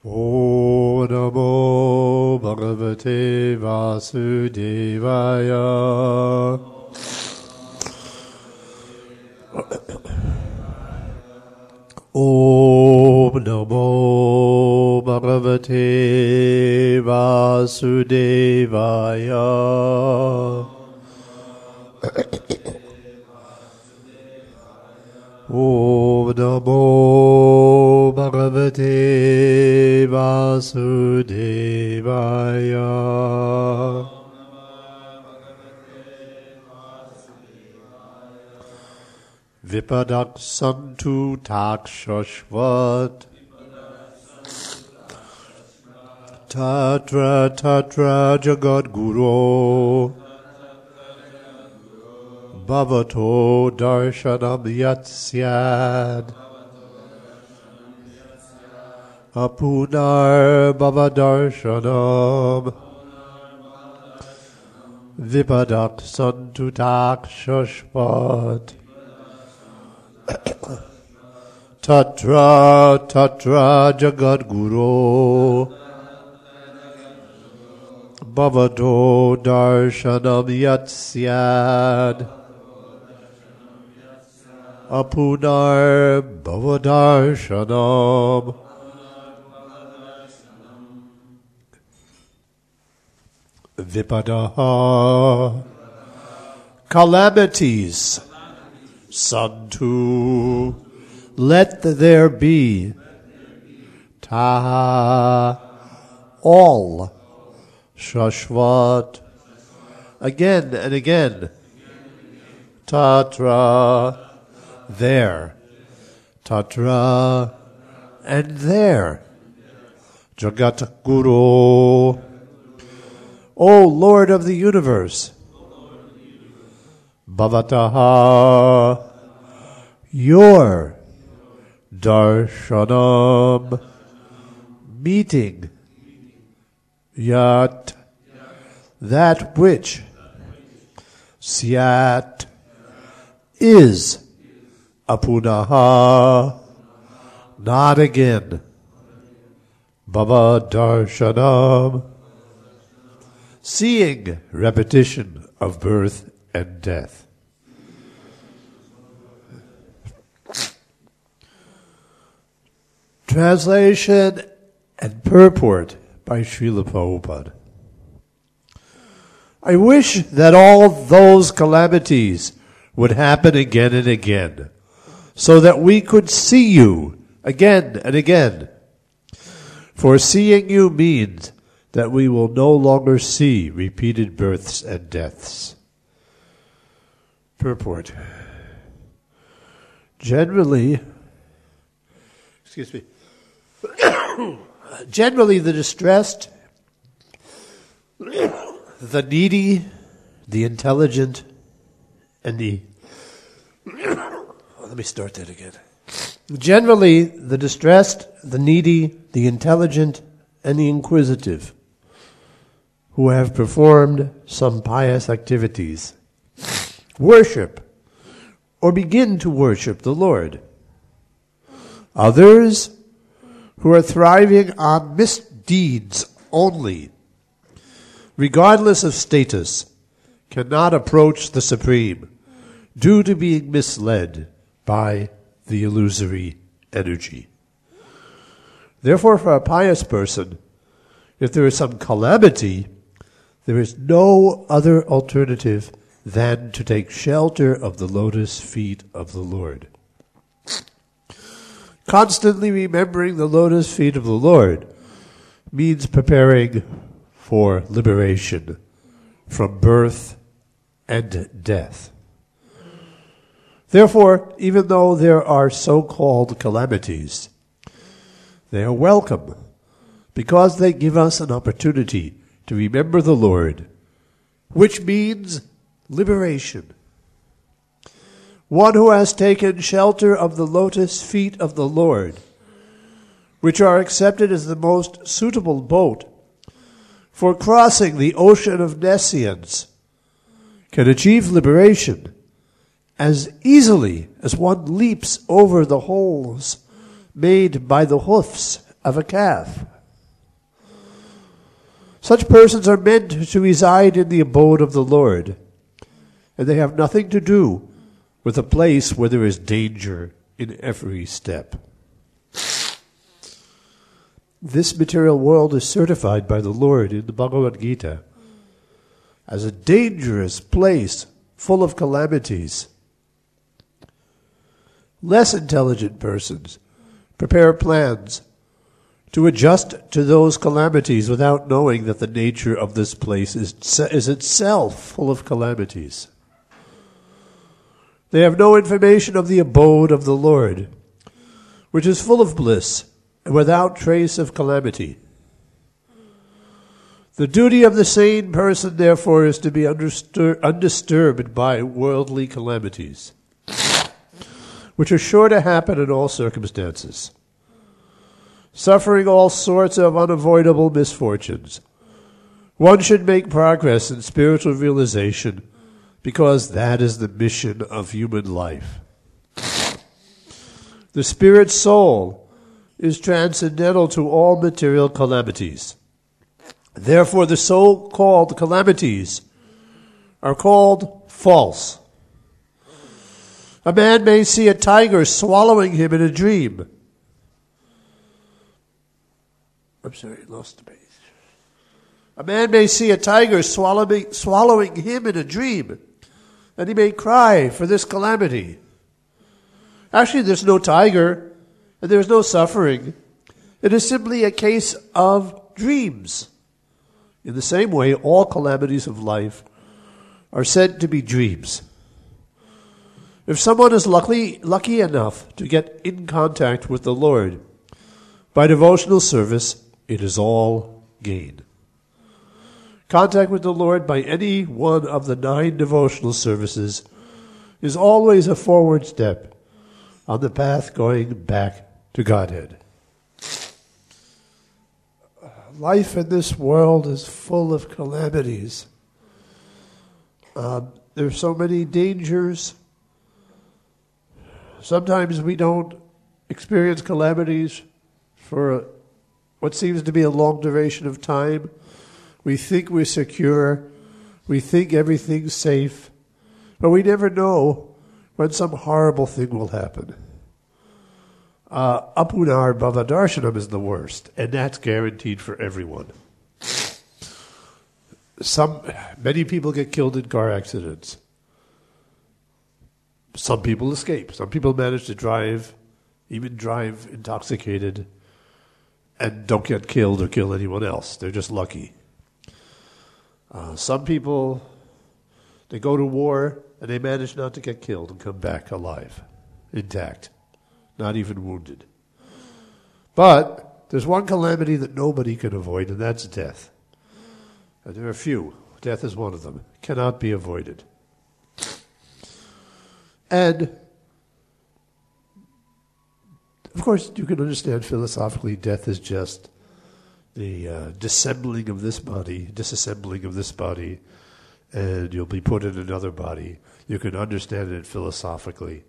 Om Namo Bhagavate Vasudevaya. Om Namo Bhagavate Vasudevaya. Om Namo Bhagavate Vasudevaya. Vipadak Santu Takshashvat Tatra Tatra Jagadguru Bhavato Darshanam Yatsyad Apunar Bhavadarshanam Vipadak Santu Takshashvat Tatra Tatra Jagadguru Bhavato Darshanam Yatsyad Apunar Bhavadarshanam. Vipadaha. Calamities. Santu. Let there be. Taha. All. Shashvat. Again and again. Tatra. There. Tatra. And there. Jagat Guru. O Lord of the universe. Bhavataha. Your darshanam. Meeting. Yat. That which. Syat. Is. Apunaha. Not again. Bhava darshanam. Seeing repetition of birth and death. Translation and purport by Srila Prabhupada. I wish that all those calamities would happen again and again, so that we could see you again and again. For seeing you means that we will no longer see repeated births and deaths. Purport. Generally, the distressed, the needy, the intelligent, and the... Let me start that again. Generally, the distressed, the needy, the intelligent, and the inquisitive, who have performed some pious activities, worship or begin to worship the Lord. Others, who are thriving on misdeeds only, regardless of status, cannot approach the Supreme due to being misled by the illusory energy. Therefore, for a pious person, if there is some calamity, there is no other alternative than to take shelter of the lotus feet of the Lord. Constantly remembering the lotus feet of the Lord means preparing for liberation from birth and death. Therefore, even though there are so-called calamities, they are welcome because they give us an opportunity to remember the Lord, which means liberation. One who has taken shelter of the lotus feet of the Lord, which are accepted as the most suitable boat for crossing the ocean of nescience, can achieve liberation as easily as one leaps over the holes made by the hoofs of a calf. Such persons are meant to reside in the abode of the Lord, and they have nothing to do with a place where there is danger in every step. This material world is certified by the Lord in the Bhagavad Gita as a dangerous place full of calamities. Less intelligent persons prepare plans to adjust to those calamities without knowing that the nature of this place is itself full of calamities. They have no information of the abode of the Lord, which is full of bliss and without trace of calamity. The duty of the sane person, therefore, is to be undisturbed by worldly calamities, which are sure to happen in all circumstances. Suffering all sorts of unavoidable misfortunes, one should make progress in spiritual realization because that is the mission of human life. The spirit soul is transcendental to all material calamities. Therefore, the so-called calamities are called false. A man may see a tiger swallowing him in a dream. I'm sorry, I lost the page. A man may see a tiger swallowing him in a dream, and he may cry for this calamity. Actually, there's no tiger, and there's no suffering. It is simply a case of dreams. In the same way, all calamities of life are said to be dreams. If someone is lucky enough to get in contact with the Lord by devotional service, it is all gain. Contact with the Lord by any one of the 9 devotional services is always a forward step on the path going back to Godhead. Life in this world is full of calamities. There are so many dangers. Sometimes we don't experience calamities for what seems to be a long duration of time. We think we're secure. We think everything's safe. But we never know when some horrible thing will happen. Apunar Bhavadarshanam is the worst, and that's guaranteed for everyone. Many people get killed in car accidents. Some people escape. Some people manage to drive intoxicated, and don't get killed or kill anyone else. They're just lucky. Some people, they go to war, and they manage not to get killed and come back alive, intact, not even wounded. But there's one calamity that nobody can avoid, and that's death. And there are few. Death is one of them. Cannot be avoided. And, of course, you can understand philosophically death is just the disassembling of this body, and you'll be put in another body. You can understand it philosophically.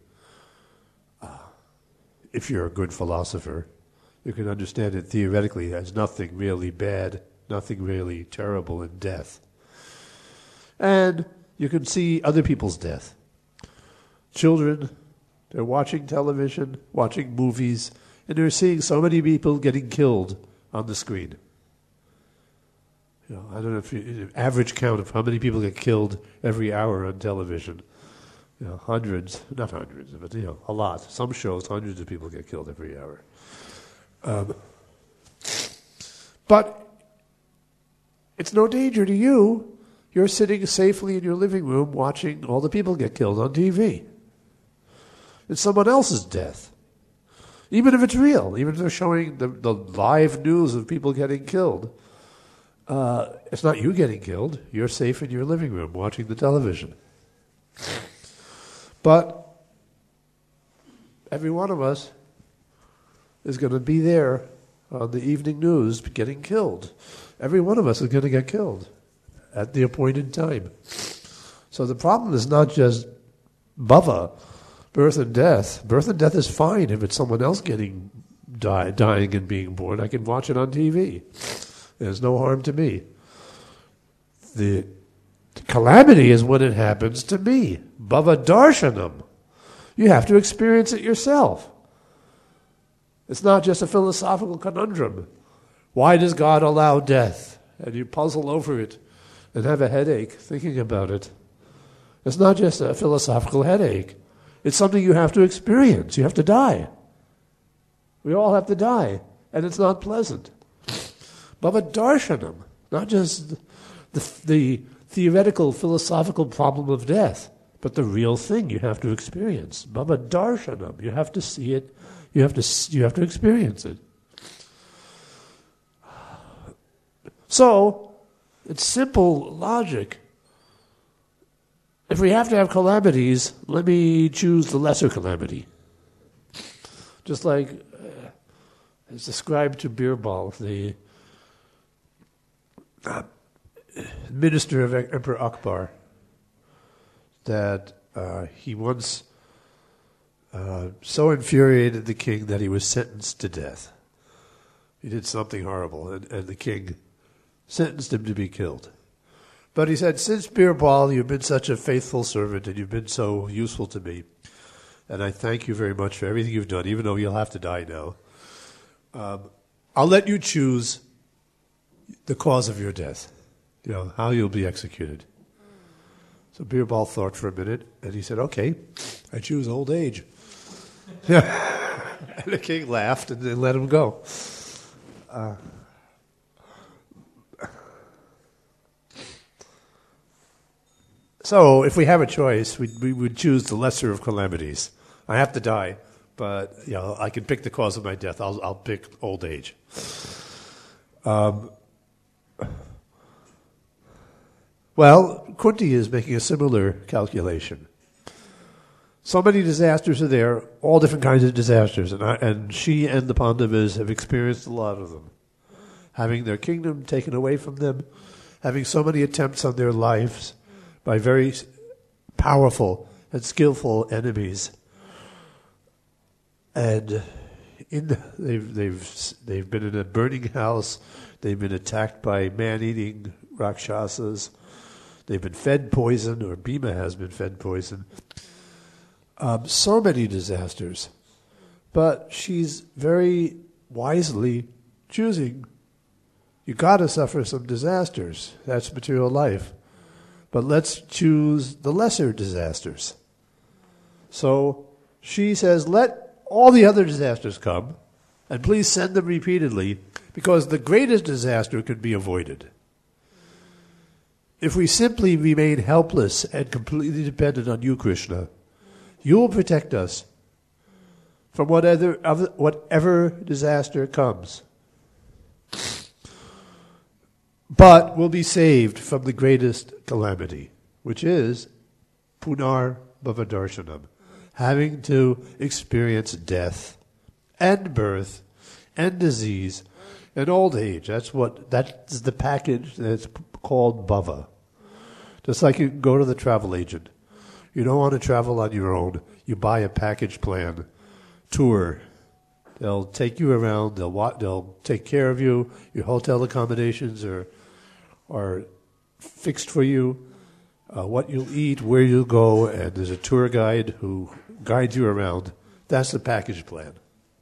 If you're a good philosopher, you can understand it theoretically as nothing really bad, nothing really terrible in death. And you can see other people's death. Children, they're watching television, watching movies, and they're seeing so many people getting killed on the screen. I don't know if average count of how many people get killed every hour on television. Hundreds, not hundreds, but a lot. Some shows, hundreds of people get killed every hour. But it's no danger to you. You're sitting safely in your living room watching all the people get killed on TV. It's someone else's death. Even if it's real, even if they're showing the live news of people getting killed, it's not you getting killed. You're safe in your living room watching the television. But every one of us is going to be there on the evening news getting killed. Every one of us is going to get killed at the appointed time. So the problem is not just bhava, birth and death. Birth and death is fine if it's someone else dying and being born. I can watch it on TV. There's no harm to me. The calamity is when it happens to me. Bhava darshanam. You have to experience it yourself. It's not just a philosophical conundrum. Why does God allow death? And you puzzle over it and have a headache thinking about it. It's not just a philosophical headache. It's something you have to experience. You have to die. We all have to die. And it's not pleasant. Bhava darshanam. Not just the theoretical, philosophical problem of death, but the real thing you have to experience. Bhava darshanam. You have to see it. You have to experience it. So, it's simple logic. If we have to have calamities, let me choose the lesser calamity. Just like it's described to Birbal, the minister of Emperor Akbar, that he once so infuriated the king that he was sentenced to death. He did something horrible, and the king sentenced him to be killed. But he said, since Birbal, you've been such a faithful servant and you've been so useful to me, and I thank you very much for everything you've done, even though you'll have to die now, I'll let you choose the cause of your death, how you'll be executed. So Birbal thought for a minute, and he said, okay, I choose old age. And the king laughed and then let him go. So if we have a choice, we would choose the lesser of calamities. I have to die, but I can pick the cause of my death. I'll pick old age. Well, Kunti is making a similar calculation. So many disasters are there, all different kinds of disasters, and she and the Pandavas have experienced a lot of them. Having their kingdom taken away from them, having so many attempts on their lives by very powerful and skillful enemies, and they've been in a burning house. They've been attacked by man-eating rakshasas. They've been fed poison, or Bhima has been fed poison. So many disasters, but she's very wisely choosing. You got to suffer some disasters. That's material life. But let's choose the lesser disasters. So she says, let all the other disasters come, and please send them repeatedly, because the greatest disaster can be avoided. If we simply remain helpless and completely dependent on you, Krishna, you will protect us from whatever disaster comes. But we'll be saved from the greatest calamity, which is punar bhavadarshanam, having to experience death and birth and disease and old age. That's the package that's called bhava. Just like you go to the travel agent. You don't want to travel on your own. You buy a package plan, tour. They'll take you around. They'll take care of you. Your hotel accommodations are fixed for you. What you'll eat, where you'll go, and there's a tour guide who guides you around. That's the package plan.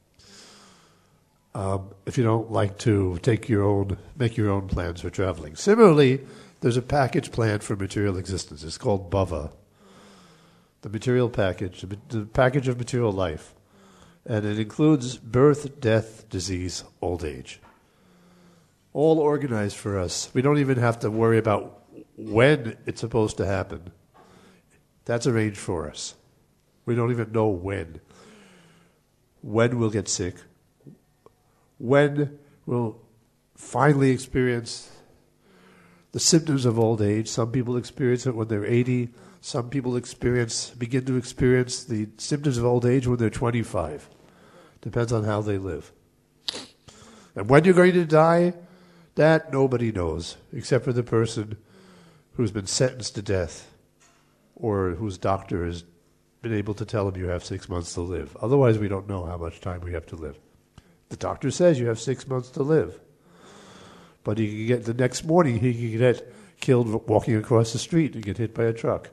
If you don't like to make your own plans for traveling. Similarly, there's a package plan for material existence. It's called bhava. The material package, the package of material life. And it includes birth, death, disease, old age. All organized for us. We don't even have to worry about when it's supposed to happen. That's arranged for us. We don't even know when. When we'll get sick. When we'll finally experience the symptoms of old age. Some people experience it when they're 80. Some people begin to experience the symptoms of old age when they're 25. Depends on how they live. And when you're going to die, that nobody knows, except for the person who's been sentenced to death or whose doctor has been able to tell him you have 6 months to live. Otherwise, we don't know how much time we have to live. The doctor says you have 6 months to live. But he can get the next morning, he can get killed walking across the street and get hit by a truck.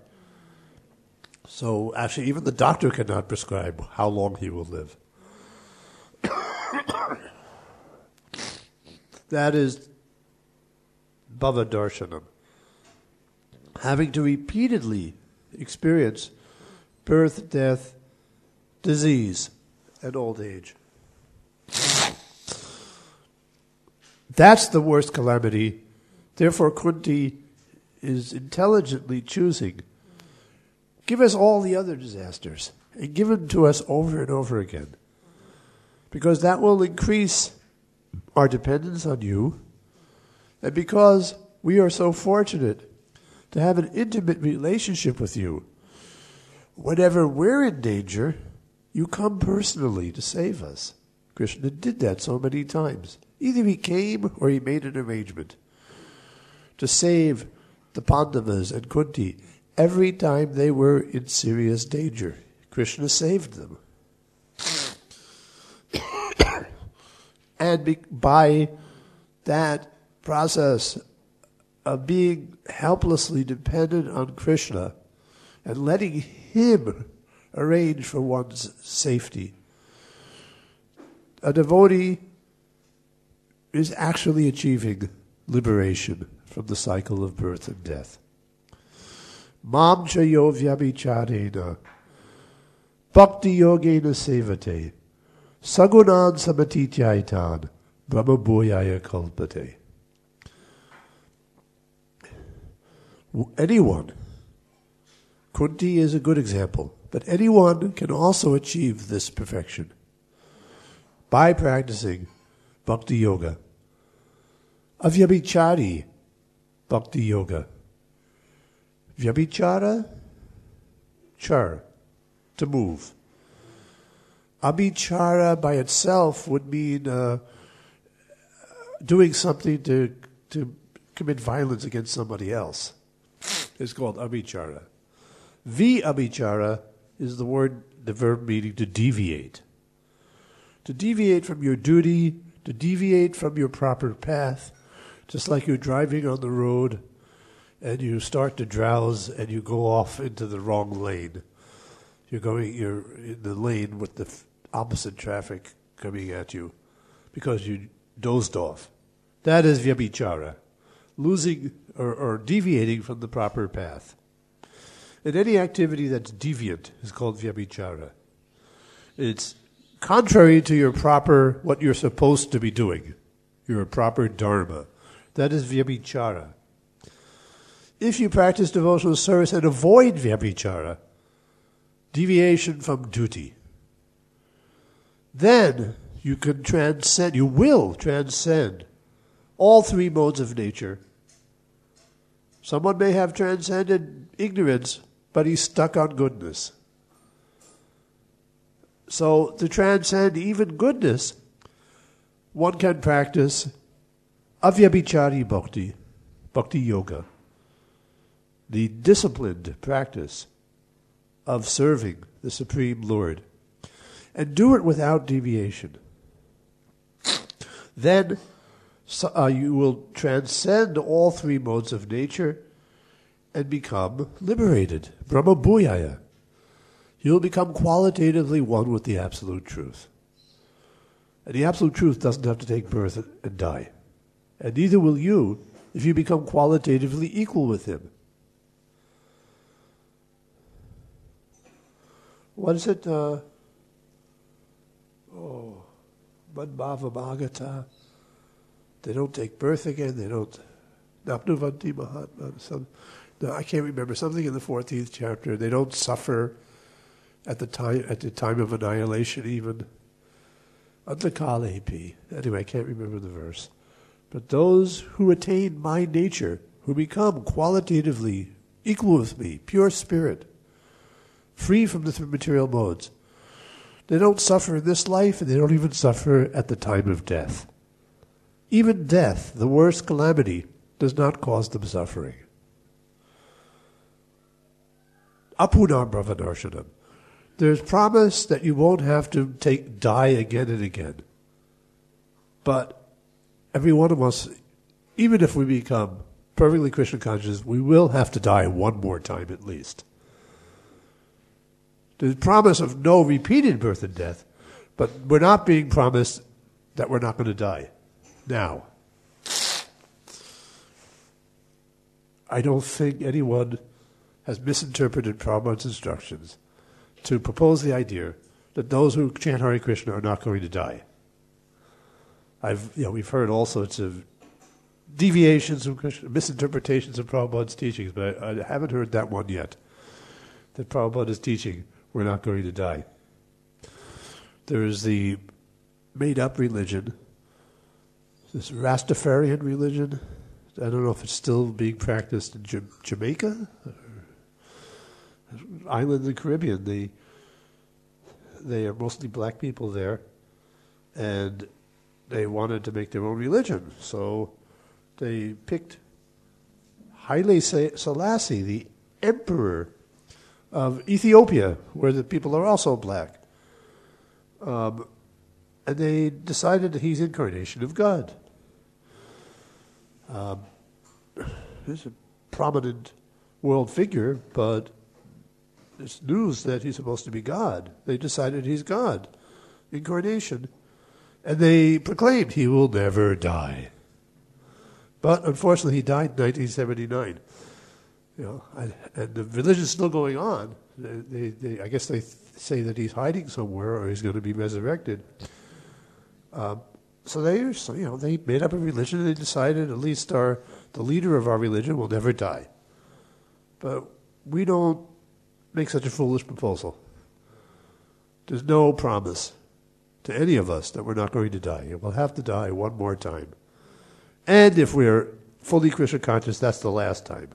So actually, even the doctor cannot prescribe how long he will live. That is Bhava Darshanam. Having to repeatedly experience birth, death, disease, and old age. That's the worst calamity. Therefore, Kunti is intelligently choosing, give us all the other disasters, and give them to us over and over again. Because that will increase our dependence on you, and because we are so fortunate to have an intimate relationship with you, whenever we're in danger, you come personally to save us. Krishna did that so many times. Either he came or he made an arrangement to save the Pandavas and Kunti. Every time they were in serious danger, Krishna saved them. And by that process of being helplessly dependent on Krishna and letting him arrange for one's safety, a devotee is actually achieving liberation from the cycle of birth and death. Mam cha yo vyabhicharena bhakti yogena sevate sagunan samatityaitan brahma bhuyaya kalpate. Anyone, Kunti is a good example, but anyone can also achieve this perfection by practicing Bhakti Yoga. Avyabhichari Bhakti Yoga. Vyabhichara, char, to move. Abhichara by itself would mean doing something to commit violence against somebody else. It's called abhichara. Abhichara is the verb meaning to deviate. To deviate from your duty, to deviate from your proper path, just like you're driving on the road and you start to drowse and you go off into the wrong lane. You're in the lane with the opposite traffic coming at you because you dozed off. That is vyabhichara, losing or deviating from the proper path. And any activity that's deviant is called vyabhichara. It's contrary to what you're supposed to be doing, your proper dharma. That is vyabhichara. If you practice devotional service and avoid vyabhichara, deviation from duty, then you will transcend all three modes of nature. Someone may have transcended ignorance, but he's stuck on goodness. So to transcend even goodness, one can practice avyabhichari bhakti yoga, the disciplined practice of serving the Supreme Lord, and do it without deviation. Then you will transcend all three modes of nature and become liberated, Brahma Bhuyaya. You'll become qualitatively one with the Absolute Truth. And the Absolute Truth doesn't have to take birth and die. And neither will you if you become qualitatively equal with Him. What is it? Madhava Bhagata. They don't take birth again. They don't. Napnuvanti Mahatma. I can't remember. Something in the 14th chapter. They don't suffer at the time of annihilation even. Antakalepi. Anyway, I can't remember the verse. But those who attain my nature, who become qualitatively equal with me, pure spirit, free from the material modes, they don't suffer in this life, and they don't even suffer at the time of death. Even death, the worst calamity, does not cause them suffering. Apunar Brahmadarshanam. There's promise that you won't have to die again and again. But every one of us, even if we become perfectly Krishna conscious, we will have to die one more time at least. There's promise of no repeated birth and death, but we're not being promised that we're not going to die now. I don't think anyone has misinterpreted Prabhupada's instructions to propose the idea that those who chant Hare Krishna are not going to die. We've heard all sorts of deviations from Krishna, misinterpretations of Prabhupada's teachings, but I haven't heard that one yet. That Prabhupada is teaching, we're not going to die. There is the made-up religion, this Rastafarian religion. I don't know if it's still being practiced in Jamaica, or island in the Caribbean. They are mostly black people there, and they wanted to make their own religion. So they picked Haile Selassie, the emperor of Ethiopia, where the people are also black. And they decided that he's incarnation of God. He's a prominent world figure, but it's news that he's supposed to be God. They decided he's God, incarnation, and they proclaimed he will never die. But unfortunately, he died in 1979. And the religion is still going on. I guess they say that he's hiding somewhere or he's going to be resurrected. So they made up a religion and they decided at least the leader of our religion will never die. But we don't make such a foolish proposal. There's no promise to any of us that we're not going to die. We'll have to die one more time. And if we're fully Krishna conscious, that's the last time.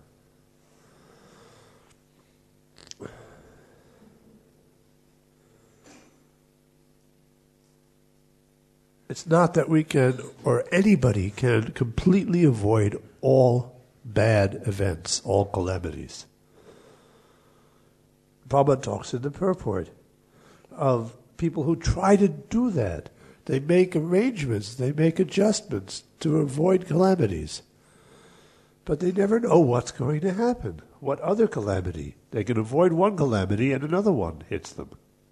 It's not that we can, or anybody can, completely avoid all bad events, all calamities. Prabhupada talks in the purport of people who try to do that. They make arrangements, they make adjustments to avoid calamities. But they never know what's going to happen, what other calamity. They can avoid one calamity and another one hits them.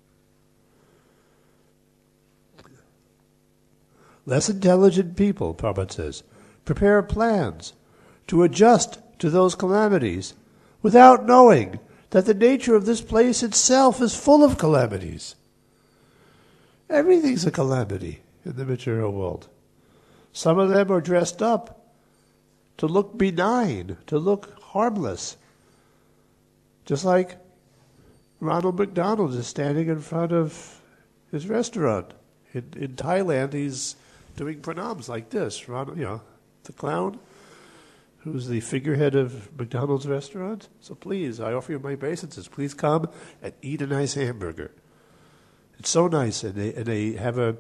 Less intelligent people, Prabhupada says, prepare plans to adjust to those calamities without knowing that the nature of this place itself is full of calamities. Everything's a calamity in the material world. Some of them are dressed up to look benign, to look harmless. Just like Ronald McDonald is standing in front of his restaurant. In Thailand, he's doing pranams like this. Ronald, the clown, who's the figurehead of McDonald's restaurant. So please, I offer you my obeisances. Please come and eat a nice hamburger. It's so nice. And they have in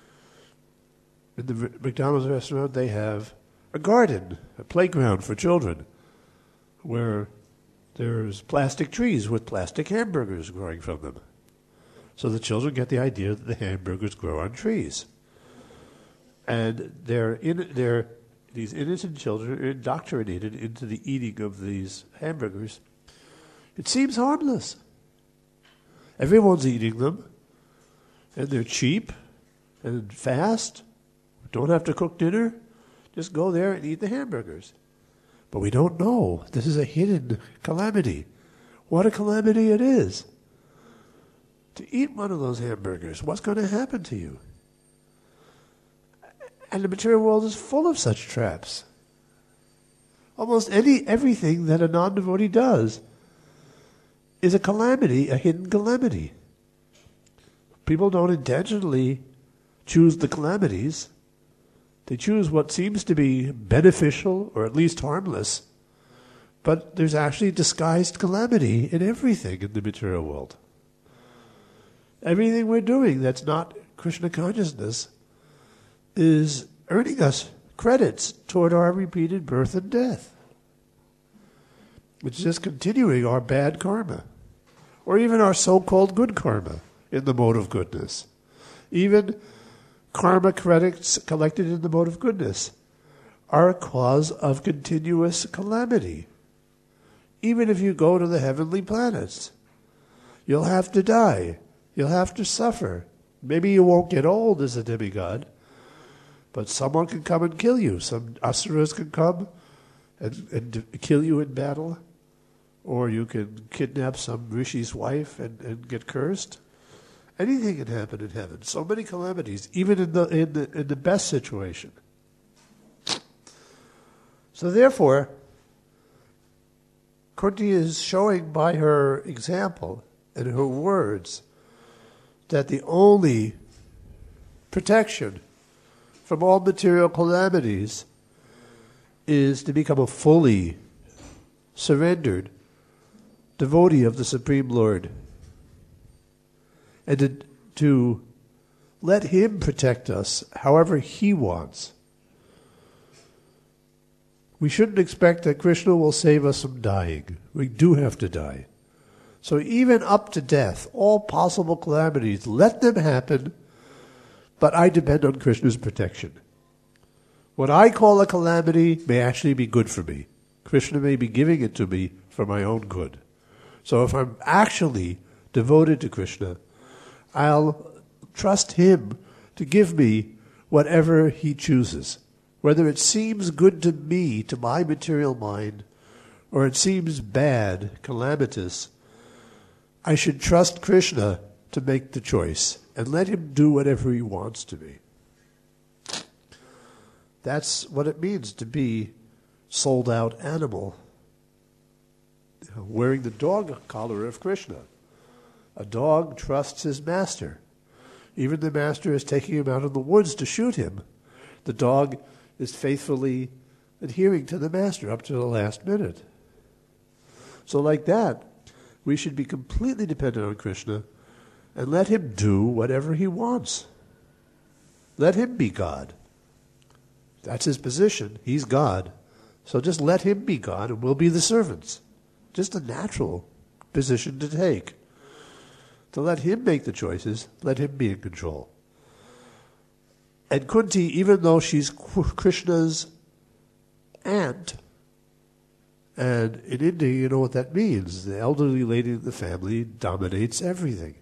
the McDonald's restaurant, they have a garden, a playground for children, where there's plastic trees with plastic hamburgers growing from them. So the children get the idea that the hamburgers grow on trees. And these innocent children are indoctrinated into the eating of these hamburgers. It seems harmless. Everyone's eating them, and they're cheap and fast. Don't have to cook dinner. Just go there and eat the hamburgers. But we don't know. This is a hidden calamity. What a calamity it is. To eat one of those hamburgers, what's going to happen to you? And the material world is full of such traps. Almost everything that a non-devotee does is a calamity, a hidden calamity. People don't intentionally choose the calamities. They choose what seems to be beneficial or at least harmless. But there's actually disguised calamity in everything in the material world. Everything we're doing that's not Krishna consciousness is earning us credits toward our repeated birth and death. It's just continuing our bad karma, or even our so-called good karma in the mode of goodness. Even karma credits collected in the mode of goodness are a cause of continuous calamity. Even if you go to the heavenly planets, you'll have to die. You'll have to suffer. Maybe you won't get old as a demigod, but someone can come and kill you. Some asuras can come and kill you in battle, or you can kidnap some rishi's wife and get cursed. Anything can happen in heaven. So many calamities, even in the best situation. So therefore, Kunti is showing by her example and her words that the only protection from all material calamities is to become a fully surrendered devotee of the Supreme Lord, and to let Him protect us however He wants. We shouldn't expect that Krishna will save us from dying. We do have to die. So even up to death, all possible calamities, let them happen, but I depend on Krishna's protection. What I call a calamity may actually be good for me. Krishna may be giving it to me for my own good. So if I'm actually devoted to Krishna, I'll trust Him to give me whatever He chooses. Whether it seems good to me, to my material mind, or it seems bad, calamitous, I should trust Krishna to make the choice and let Him do whatever He wants to me. That's what it means to be sold-out animal, wearing the dog collar of Krishna. A dog trusts his master. Even the master is taking him out in the woods to shoot him. The dog is faithfully adhering to the master up to the last minute. So like that, we should be completely dependent on Krishna and let Him do whatever He wants. Let Him be God. That's His position. He's God. So just let Him be God and we'll be the servants. Just a natural position to take. To let Him make the choices, let Him be in control. And Kunti, even though she's Krishna's aunt, and in India, you know what that means. The elderly lady in the family dominates everything.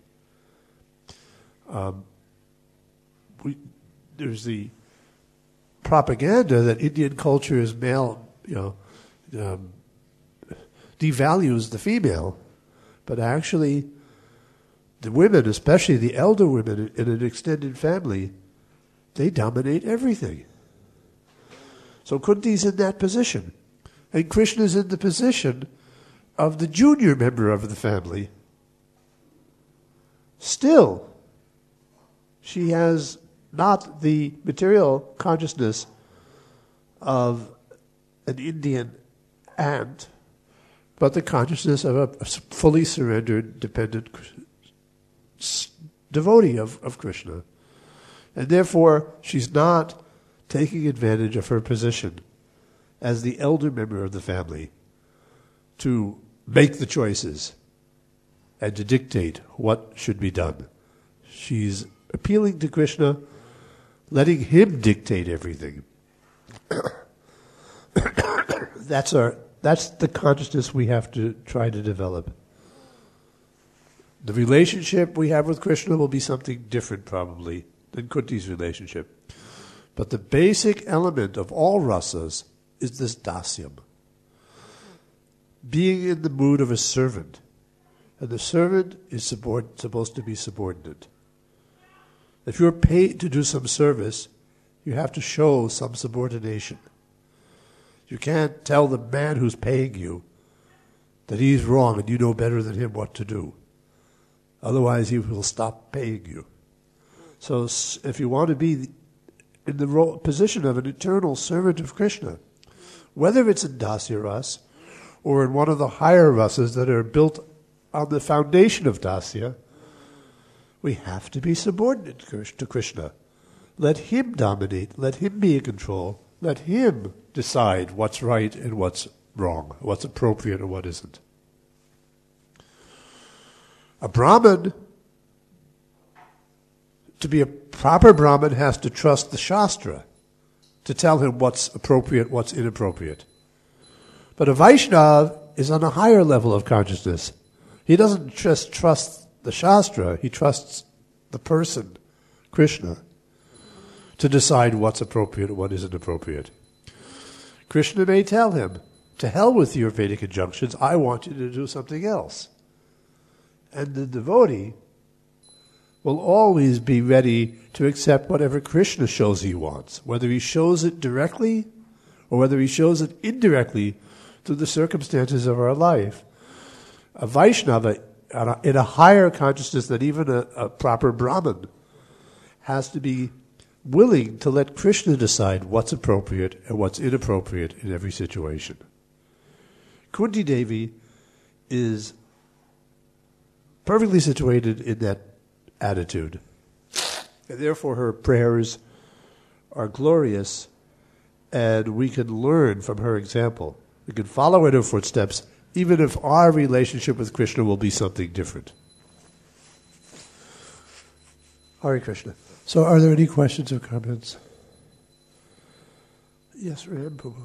There's the propaganda that Indian culture is male, devalues the female, but actually the women, especially the elder women in an extended family, they dominate everything. So Kunti's in that position. And Krishna's in the position of the junior member of the family. Still, she has not the material consciousness of an Indian aunt, but the consciousness of a fully surrendered, dependent devotee of Krishna. And therefore, she's not taking advantage of her position as the elder member of the family to make the choices and to dictate what should be done. She's appealing to Krishna, letting Him dictate everything. That's the consciousness we have to try to develop. The relationship we have with Krishna will be something different probably than Kunti's relationship. But the basic element of all rasas is this dasyam. Being in the mood of a servant. And the servant is supposed to be subordinate. If you're paid to do some service, you have to show some subordination. You can't tell the man who's paying you that he's wrong and you know better than him what to do. Otherwise, he will stop paying you. So if you want to be in the position of an eternal servant of Krishna, whether it's in Dasya Ras or in one of the higher rasas that are built on the foundation of Dasya, we have to be subordinate to Krishna. Let Him dominate. Let Him be in control. Let Him decide what's right and what's wrong, what's appropriate and what isn't. A Brahmin, to be a proper Brahmin, has to trust the Shastra. to tell him what's appropriate, what's inappropriate. But a Vaishnava is on a higher level of consciousness. He doesn't just trust the Shastra, he trusts the person, Krishna, to decide what's appropriate and what isn't appropriate. Krishna may tell him, to hell with your Vedic injunctions, I want you to do something else. And the devotee will always be ready to accept whatever Krishna shows he wants, whether he shows it directly or whether he shows it indirectly through the circumstances of our life. A Vaishnava, in a higher consciousness than even a proper Brahmin, has to be willing to let Krishna decide what's appropriate and what's inappropriate in every situation. Kunti Devi is perfectly situated in that attitude. And therefore her prayers are glorious, and we can learn from her example. We can follow in her footsteps, even if our relationship with Krishna will be something different. Hare Krishna. So are there any questions or comments? Yes, Ram Prabhu.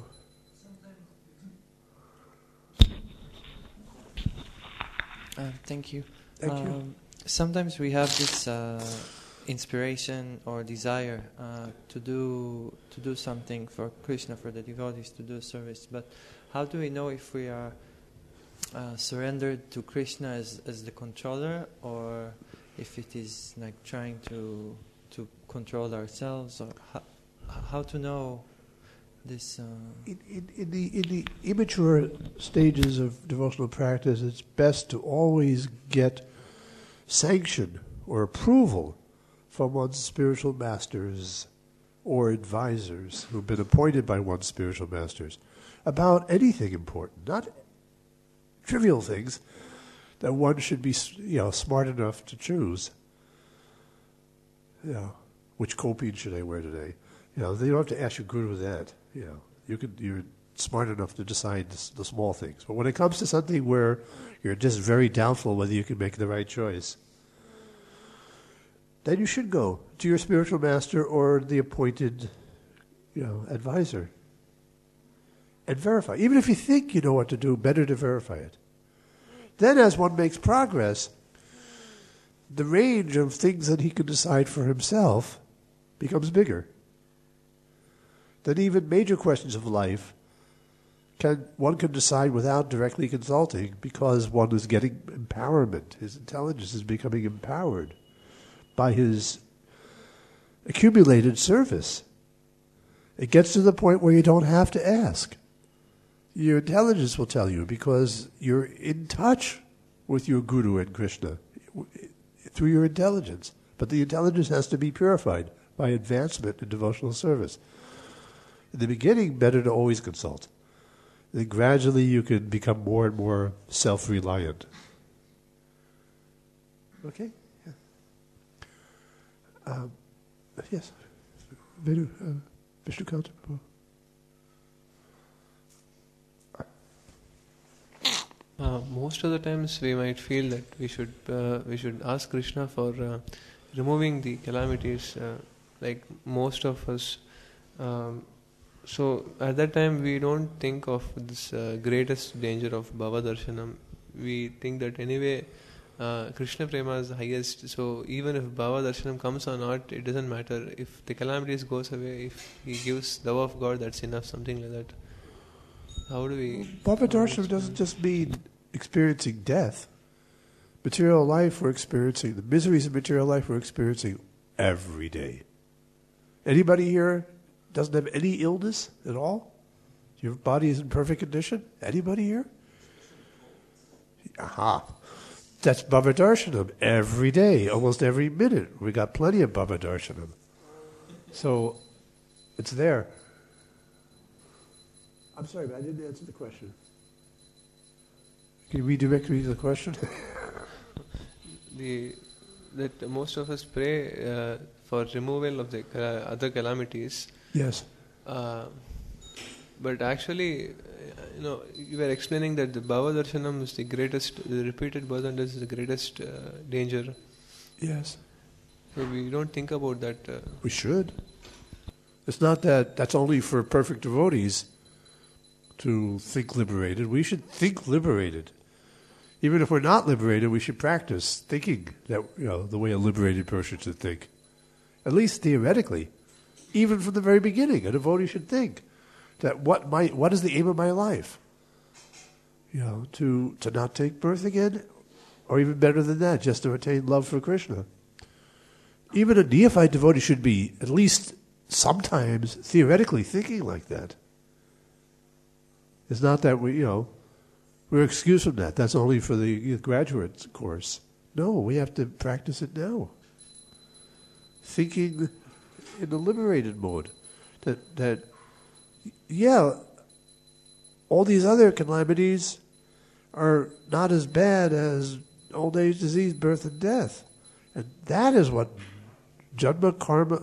Thank you. Thank you. Sometimes we have this inspiration or desire to do something for Krishna, for the devotees, to do service. But how do we know if we are surrendered to Krishna as the controller, or if it is like trying to control ourselves, or how to know this? In the immature stages of devotional practice, it's best to always get sanction or approval from one's spiritual masters or advisors who've been appointed by one's spiritual masters about anything important, not trivial things that one should be, smart enough to choose. Which kopin should I wear today? They don't have to ask your guru that. You're smart enough to decide the small things. But when it comes to something where you're just very doubtful whether you can make the right choice, then you should go to your spiritual master or the appointed, advisor and verify. Even if you think you know what to do, better to verify it. Then as one makes progress, the range of things that he can decide for himself becomes bigger. Then even major questions of life one can decide without directly consulting, because one is getting empowerment. His intelligence is becoming empowered by his accumulated service. It gets to the point where you don't have to ask. Your intelligence will tell you, because you're in touch with your Guru and Krishna through your intelligence. But the intelligence has to be purified by advancement in devotional service. In the beginning, better to always consult. Then gradually you can become more and more self-reliant. Okay? Yeah. Yes. Vishnu Kanta. Most of the times we might feel that we should ask Krishna for removing the calamities, like most of us. So at that time we don't think of this greatest danger of Bhava Darshanam. We think that anyway Krishna Prema is the highest, so even if Bhava Darshanam comes or not, it doesn't matter. If the calamities goes away, if he gives love of God, that's enough, something like that. How do we... Bhava Darshanam doesn't just mean experiencing death. Material life we're experiencing, the miseries of material life we're experiencing every day. Anybody here doesn't have any illness at all? Your body is in perfect condition? Anybody here? Aha. That's Bhava Darshanam every day, almost every minute. We got plenty of Bhava Darshanam. So, it's there. I'm sorry, but I didn't answer the question. Can you redirect me to the question? That most of us pray for removal of the other calamities. Yes. But actually, you were explaining that the Bhava Darshanam is the greatest, the repeated burden is the greatest danger. Yes. So we don't think about that. We should. It's not that that's only for perfect devotees to think liberated. We should think liberated. Even if we're not liberated, we should practice thinking that, the way a liberated person should think. At least theoretically. Even from the very beginning, a devotee should think that what is the aim of my life? To not take birth again, or even better than that, just to attain love for Krishna. Even a neophyte devotee should be at least sometimes theoretically thinking like that. It's not that we're excused from that. That's only for the graduate course. No, we have to practice it now. Thinking in the liberated mode. That all these other calamities are not as bad as old age, disease, birth, and death. And that is what Janma Karma...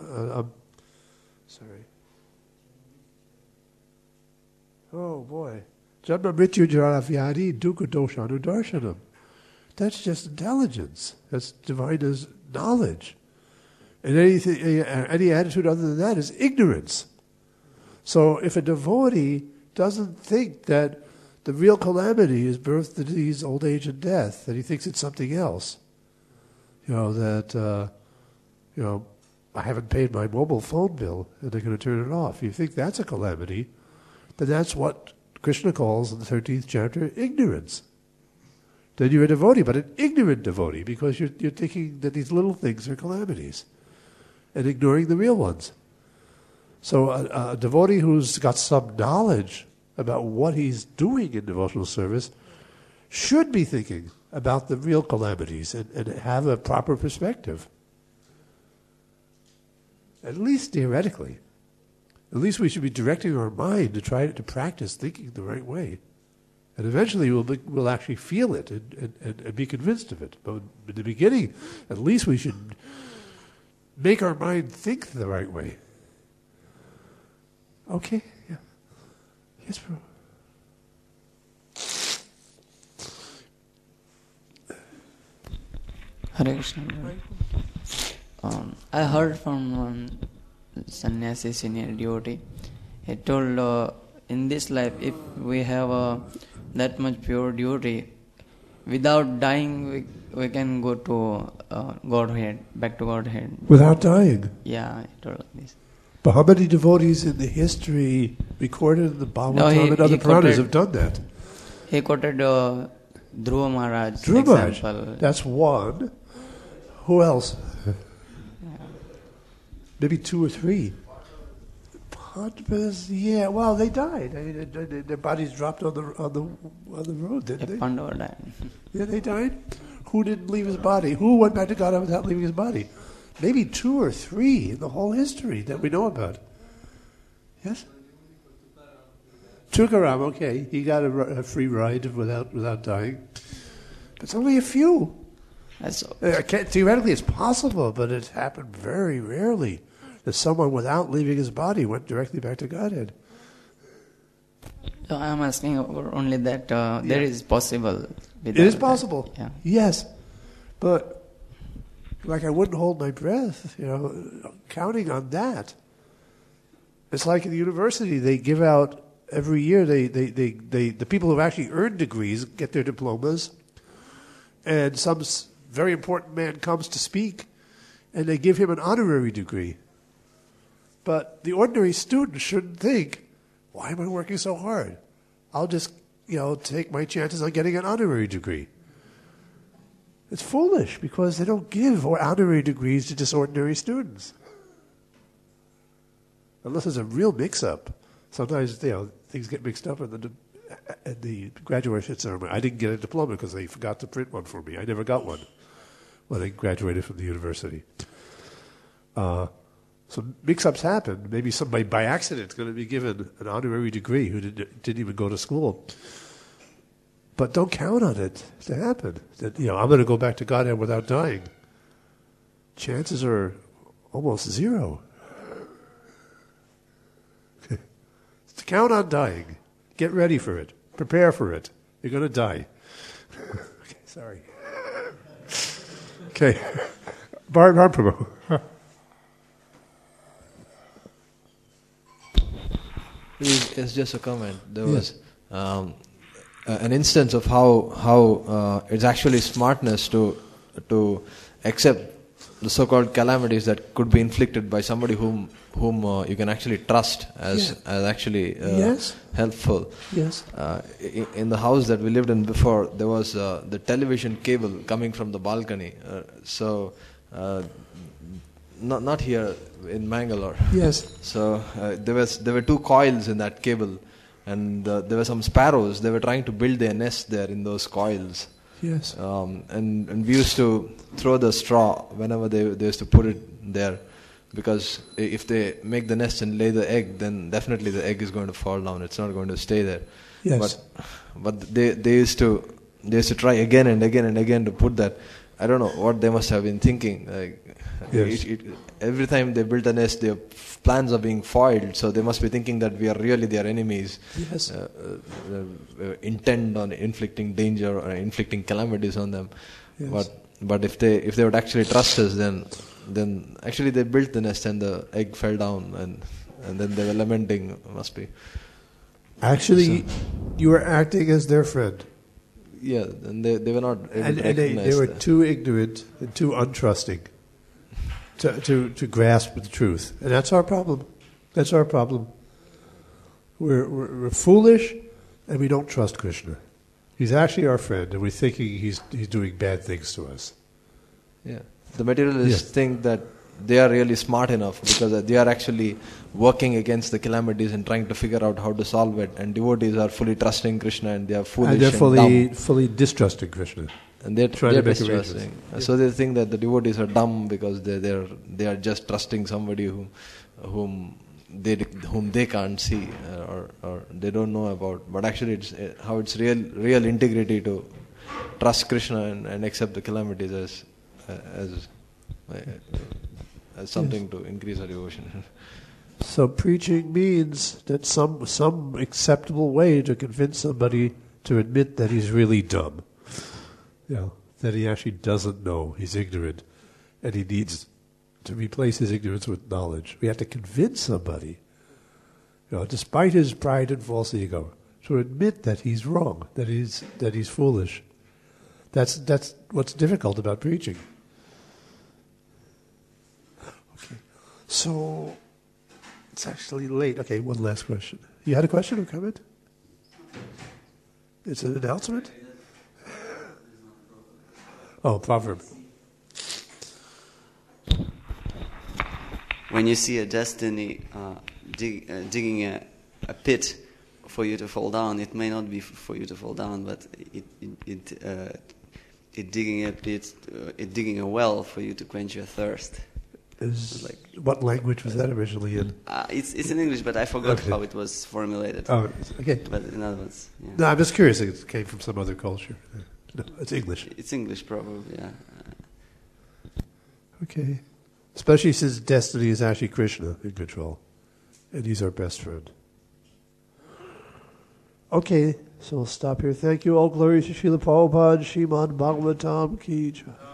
Oh boy. Janma Mrityu Jara Vyadi Dukkha Doshanu Darshanam. That's just intelligence. That's divine as knowledge. And any attitude other than that is ignorance. So if a devotee doesn't think that the real calamity is birth, disease, old age, and death, that he thinks it's something else, I haven't paid my mobile phone bill and they're going to turn it off. If you think that's a calamity, then that's what Krishna calls in the 13th chapter ignorance. Then you're a devotee, but an ignorant devotee, because you're thinking that these little things are calamities and ignoring the real ones. So a devotee who's got some knowledge about what he's doing in devotional service should be thinking about the real calamities and have a proper perspective. At least theoretically. At least we should be directing our mind to try to practice thinking the right way. And eventually we'll actually feel it and be convinced of it. But in the beginning, at least we should make our mind think the right way. Okay? Yeah. Yes, bro. Hare Krishna. I heard from one sannyasi senior devotee. He told in this life, if we have that much pure devotee, without dying, we can go to Godhead, back to Godhead. Without dying? Yeah, he told like this. But how many devotees in the history recorded in the Bhagavatam and other Puranas have done that? He quoted Dhruva Maharaj example. That's one. Who else? Maybe 2 or 3. Padmas, yeah. Well, they died. I mean, their bodies dropped on the road, didn't they? Pandava died. Yeah, they died. Who didn't leave his body? Who went back to God without leaving his body? Maybe 2 or 3 in the whole history that we know about. Yes. Tukaram, okay, he got a free ride without dying. It's only a few. Theoretically, it's possible, but it happened very rarely that someone without leaving his body went directly back to Godhead. So I'm asking only that there is possible. It is possible. Yeah. Yes, but I wouldn't hold my breath, counting on that. It's like in the university, they give out every year. The people who have actually earned degrees get their diplomas, and some very important man comes to speak, and they give him an honorary degree. But the ordinary student shouldn't think, why am I working so hard? I'll just, take my chances on getting an honorary degree. It's foolish, because they don't give honorary degrees to just ordinary students. Unless there's a real mix-up. Sometimes, things get mixed up at the graduation ceremony. I didn't get a diploma because they forgot to print one for me. I never got one when I graduated from the university. So mix-ups happen. Maybe somebody by accident is going to be given an honorary degree who didn't even go to school. But don't count on it to happen. That I'm going to go back to Godhead without dying. Chances are almost zero. To count on dying. Get ready for it. Prepare for it. You're going to die. Okay, sorry. Okay. Bharat Prabhu. It's just a comment. There Yes. was an instance of how it's actually smartness to accept the so-called calamities that could be inflicted by somebody whom you can actually trust as actually Yes. helpful. Yes. In the house that we lived in before, there was the television cable coming from the balcony. Not here in Mangalore. Yes. So there were two coils in that cable, and there were some sparrows. They were trying to build their nest there in those coils. Yes. And we used to throw the straw whenever they used to put it there, because if they make the nest and lay the egg, then definitely the egg is going to fall down. It's not going to stay there. Yes. But they used to try again and again and again to put that. I don't know what they must have been thinking. Yes. Every time they built a nest, their plans are being foiled. So they must be thinking that we are really their enemies. Yes. Intend on inflicting danger or inflicting calamities on them. Yes. But if they would actually trust us, then actually they built the nest and the egg fell down, and then they were lamenting. Must be. Actually, you were acting as their friend. Yeah, and they were not able And to they recognize were that. too ignorant and too untrusting to grasp the truth. And that's our problem. That's our problem. We're foolish and we don't trust Krishna. He's actually our friend and we're thinking he's doing bad things to us. Yeah, the materialists Yes. think that they are really smart enough because they are actually working against the calamities and trying to figure out how to solve it. And devotees are fully trusting Krishna, and they are foolish And they're and dumb. fully distrusting Krishna. And they're trying to make distrusting. arrangements. So they think that the devotees are dumb because they are just trusting somebody whom they can't see or they don't know about. But actually, it's how it's real integrity to trust Krishna and accept the calamities as something to increase our devotion. So preaching means that some acceptable way to convince somebody to admit that he's really dumb. That he actually doesn't know, he's ignorant, and he needs to replace his ignorance with knowledge. We have to convince somebody, despite his pride and false ego, to admit that he's wrong, that he's foolish. That's what's difficult about preaching. Okay, so it's actually late. Okay, one last question. You had a question or comment? It's an announcement? Oh, proverb. When you see a destiny digging a pit for you to fall down, it may not be for you to fall down, but it digging a pit, it digging a well for you to quench your thirst. What language was that originally in? It's in English, but I forgot Okay. how it was formulated. Oh, okay. But in other words, yeah. No, I'm just curious. It came from some other culture. No, it's English. It's English probably, yeah. Okay. Especially since destiny is actually Krishna in control. And he's our best friend. Okay, so we'll stop here. Thank you. All glories to Srila Prabhupada, Srimad Bhagavatam Ki Jai.